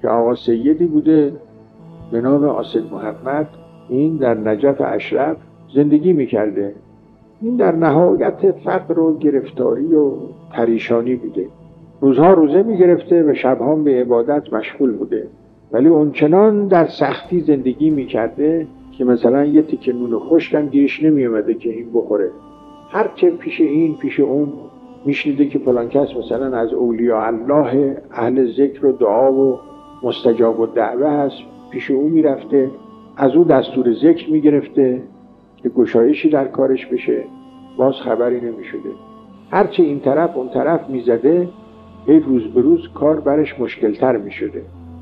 که آقا سیدی بوده به نام آصد محمد، این در نجف اشرف زندگی میکرده. این در نهایت فقر و گرفتاری و پریشانی بوده. روزها روزه میگرفته و شبها به عبادت مشغول بوده، ولی اونچنان در سختی زندگی میکرده که مثلا یه تیکه نون خشکم گیرش نمیومده که این بخوره. هرچه پیش این پیش اون میشنیده که فلان کس مثلا از اولیاء الله اهل ذکر و دعا و مستجاب و دعوه هست، پیش او میرفته، از او دستور ذکر میگرفته که گشایشی در کارش بشه، باز خبری نمیشده. هرچه این طرف اون طرف میزده، هی روز به روز کار برش مشکلتر میشده.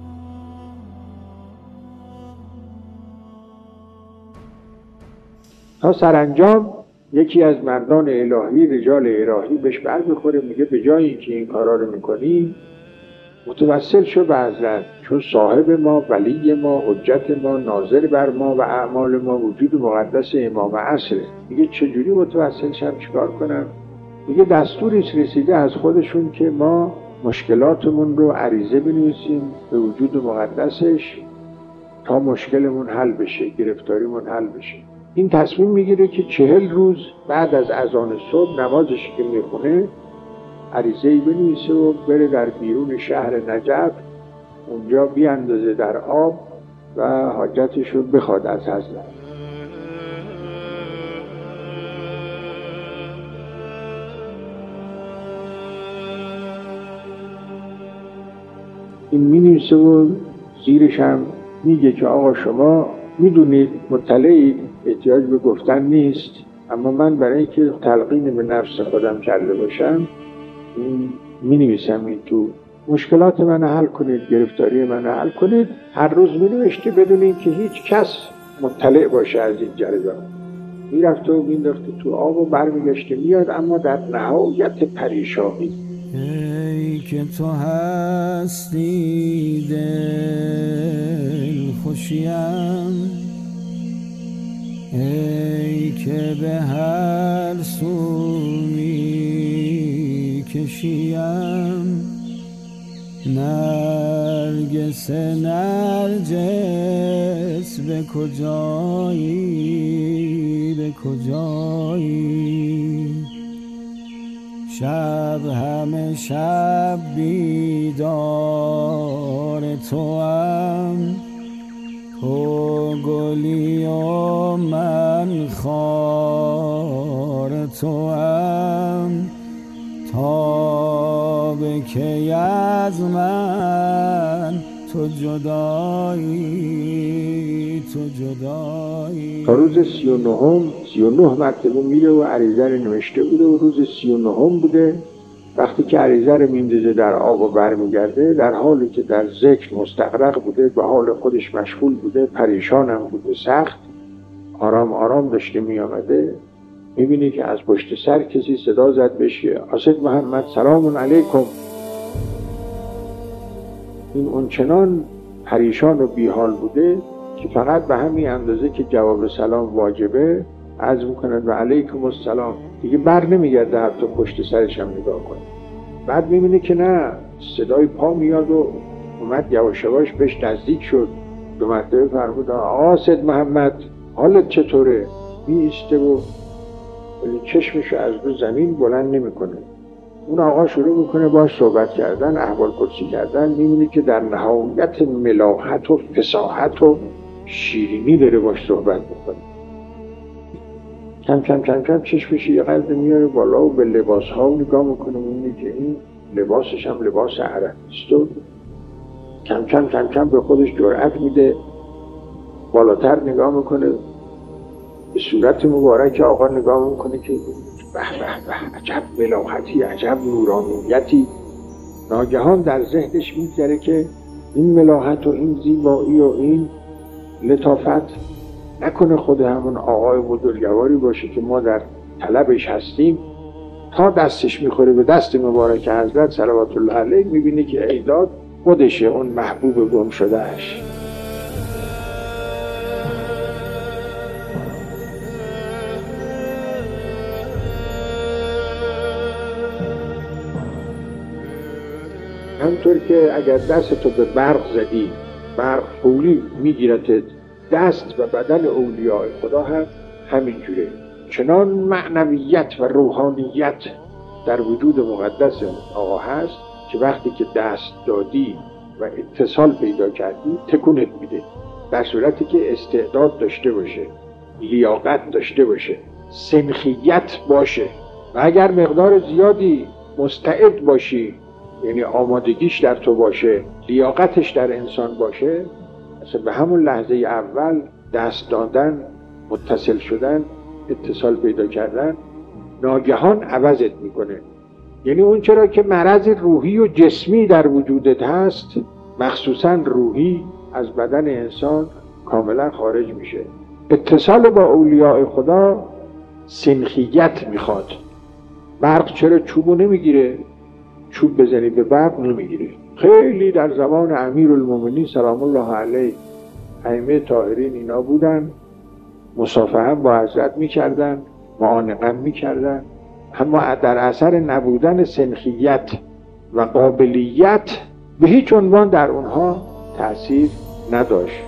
تا سرانجام یکی از مردان الهی، رجال الهی بهش بر میخوره، میگه به جای اینکه این کارا رو میکنی متوسل شو به حضرت، چون صاحب ما، ولی ما، حجت ما، ناظر بر ما و اعمال ما، وجود مقدس امام عصره. میگه چجوری متوسل شم، چیکار کنم؟ میگه دستوری رسیده از خودشون که ما مشکلاتمون رو عریضه بنویسیم به وجود مقدسش تا مشکلمون حل بشه، گرفتاریمون حل بشه. این تصمیم میگیره که 40 روز بعد از اذان صبح نمازش که میخونه عریضه‌ای بنویسه و بره در بیرون شهر نجف، اونجا بیاندازه در آب و حاجتش رو بخواد از حضرت. این مینویسه و زیرش هم میگه که آقا شما میدونید، مطلعید، احتیاج به گفتن نیست، اما من برای اینکه تلقین به نفس خودم کرده باشم این مینویسم، این تو مشکلات من حل کنید، گرفتاری من حل کنید. هر روز مینوشته بدون اینکه هیچ کس مطلع باشه از این جریان. میرفته و مینداخته تو آب و برمیگشته میاد، اما در نهایت پریشانی. ای که تو هستی دل خوشیم، ای که به هر سو می کشیم، نرگس نرجس به کجایی، به کجایی؟ شب همه شب بیدار توام، تو گلی و من خار توام، تا به کی از من تو جدایی، تو جدایی؟ تا روز 39 مرتبه میره و عریضه رو نوشته بوده و روز 39 بوده. وقتی که عریضه رو میندازه در آب و برمیگرده، در حالی که در ذکر مستغرق بوده، به حال خودش مشغول بوده، پریشانم بوده، سخت آرام آرام داشته میامده، میبینی که از پشت سر کسی صدا زد بشه آصد محمد سلام علیکم. این اونچنان پریشان و بیحال بوده که فقط به همین اندازه که جواب سلام واجبه عرض میکنه و علیکم السلام، دیگه بر نمیگرده حتی پشت سرش هم نگاه کنه. بعد میبینه که نه، صدای پا میاد و اومد یواش یواش بهش نزدیک شد. 2 مرتبه فرمود آصد محمد حالت چطوره؟ میایسته و چشمشو از رو زمین بلند نمیکنه. اون آقا شروع میکنه باش صحبت کردن، احوال پرسی کردن. میبینه که در نهایت ملاحت و فصاحت و شیرینی داره باش صحبت میکنه. کم کم کم کم چشمش یه قدر میاره بالا و به لباس ها نگاه میکنه. میبینه که این لباسش هم لباس عربیست و کم کم کم کم به خودش جرأت میده، بالاتر نگاه میکنه، به صورت مبارک آقا نگاه میکنه که به به به، عجب ملاحتی، عجب نورانیتی. ناگهان در ذهنش میگذره که این ملاحت و این زیبایی و این لطافت نکنه خود همون آقای بزرگواری باشه که ما در طلبش هستیم. تا دستش میخوره به دست مبارک حضرت صلوات الله علیه، میبینه که ایداد خودشه، اون محبوب گم شدهش. همطور که اگر دستتو به برق زدی، برق فوری میگیرتت. دست و بدن اولیاء خدا هم همینجوره. چنان معنویت و روحانیت در وجود مقدس آقا هست که وقتی که دست دادی و اتصال پیدا کردی تکونت میده، در صورتی که استعداد داشته باشه، لیاقت داشته باشه، سنخیت باشه. و اگر مقدار زیادی مستعد باشی، یعنی آمادگیش در تو باشه، لیاقتش در انسان باشه، مثلا به همون لحظه اول دست دادن، متصل شدن، اتصال پیدا کردن ناگهان عوضت میکنه. یعنی اون چرا که مرض روحی و جسمی در وجودت هست، مخصوصا روحی، از بدن انسان کاملا خارج میشه. اتصال با اولیاء خدا سنخیت میخواد. برق چرا چوبو نمیگیره؟ چوب بزنی به برق نمیگیره. خیلی در زمان امیرالمومنین سلام الله علیه ائمه طاهرین اینا بودن، مصافحه هم با حضرت میکردن، معانقه میکردن، اما در اثر نبودن سنخیت و قابلیت به هیچ عنوان در اونها تأثیر نداشت.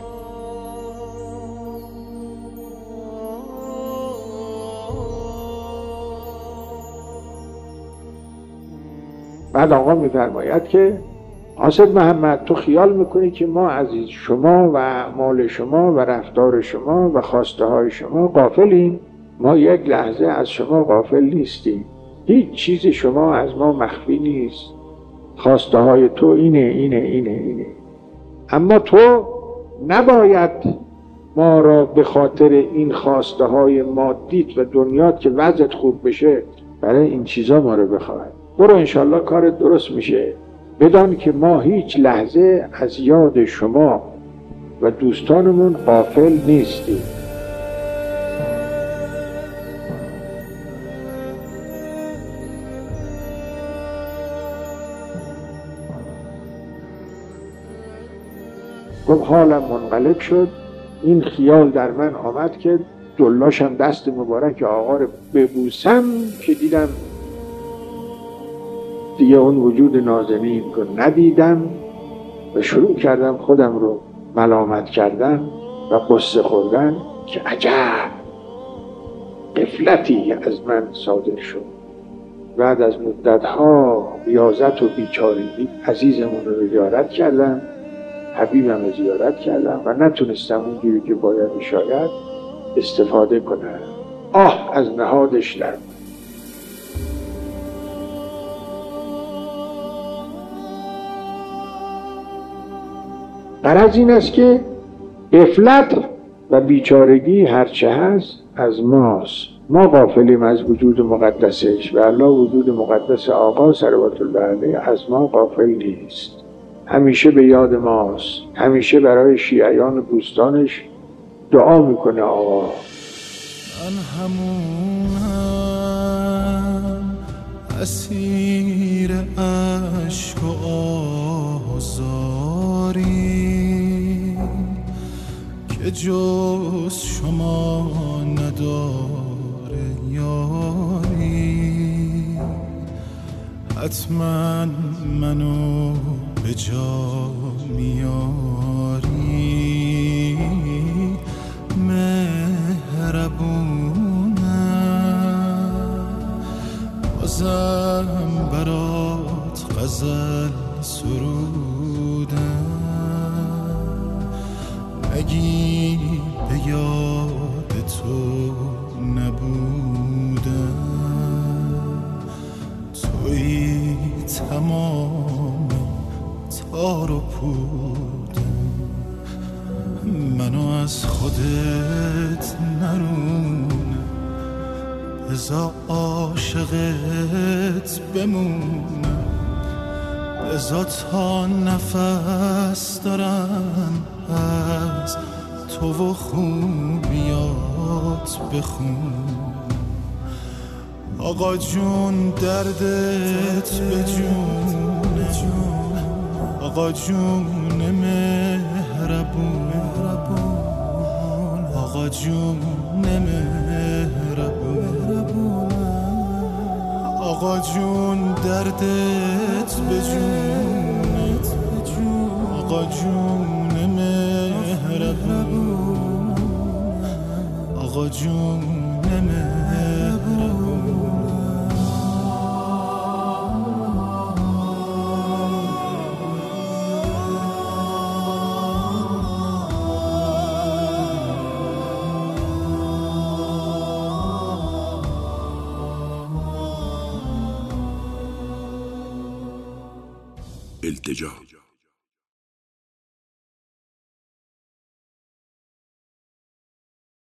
بعد آقا میفرماید که حاسد محمد، تو خیال میکنی که ما از شما و مال شما و رفتار شما و خواسته های شما غافلیم؟ ما یک لحظه از شما غافل نیستیم. هیچ چیز شما از ما مخفی نیست. خواسته های تو اینه. اما تو نباید ما را به خاطر این خواسته های مادیت و دنیات که وضعت خوب بشه برای این چیزا ما رو بخواه. برو انشالله کارت درست میشه. بدان که ما هیچ لحظه از یاد شما و دوستانمون غافل نیستیم. گفت حالم منقلب شد، این خیال در من آمد که دلاشم دست مبارک آقا رو ببوسم که دیدم دیگه اون وجود نازنین رو ندیدم و شروع کردم خودم رو ملامت کردن و قصه خوردن که عجب غفلتی از من صادر شد. بعد از مدتها ریاضت و بیچارگی عزیزمون رو زیارت کردم، حبیبم رو زیارت کردم و نتونستم اونجوری که باید شاید استفاده کنم. از نهادش در غرض این است که غفلت و بیچارگی هرچه هست از ماست. ما غافلیم از وجود مقدسش و الله وجود مقدس آقا صلوات الله علیه از ما غافل نیست. همیشه به یاد ماست. همیشه برای شیعیان و دوستانش دعا میکنه آقا. من همونم اسیر عشق و آزاری که جز شما نداره یاری. حتما منو به جا میاری، مهربونم. بازم برات غزل سرودم، نگی به یاد تو نبودم. تویی تمام تار و پودم، منو از خودت نرونم، بذار عاشقت بمونم. بذار تا نفس دارم از تو و خوبیات بخونم. آقا جون دردت به جون، آقا جون مهربون، آقا جون مهربون، آقا جون دردت به جون، آقا جون مهربون، آقا جون مهربون. التجا